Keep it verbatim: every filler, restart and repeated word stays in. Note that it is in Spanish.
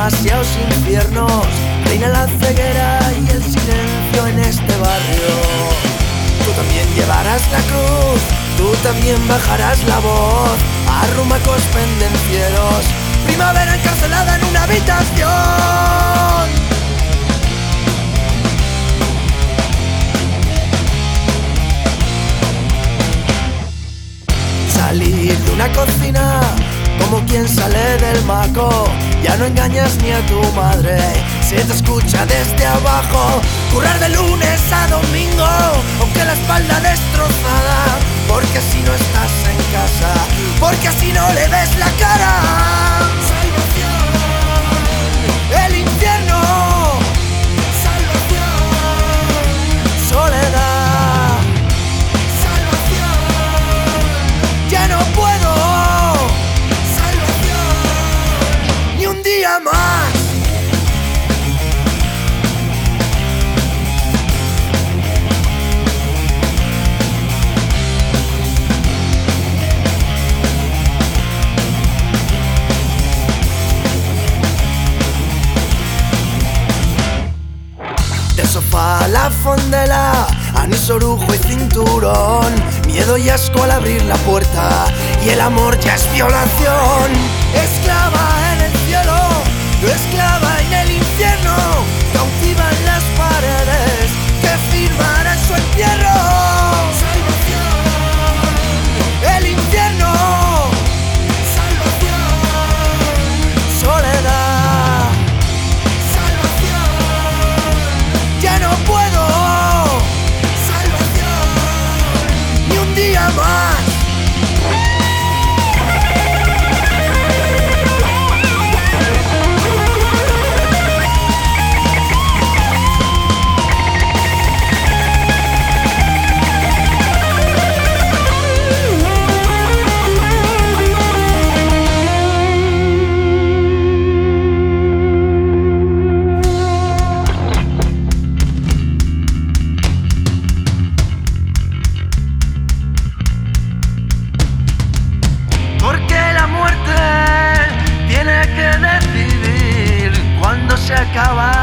demasiados infiernos. Reina la ceguera y el silencio en este barrio. Tú también llevarás la cruz, tú también bajarás la voz. Arrumacos pendencieros, primavera encarcelada en una habitación. Salir de una cocina como quien sale del maco. Ya no engañas ni a tu madre, se te escucha desde abajo. Currar de lunes a domingo, aunque la espalda destrozada. Porque si no estás en casa, porque así no le ves la cara. Salvación, el infierno. Salvación, soledad. Salvación, ya no puedo. Salvación, ni un día más. De sofá a la fondela, anís, orujo y cinturón. Miedo y asco al abrir la puerta, y el amor ya es violación. Esclava en el cielo, no esclava en el infierno. Cautiva en las paredes que firmarán su entierro. Salvación, el infierno. Salvación, soledad. Ya no puedo. Salvación, ni un día más. Acaba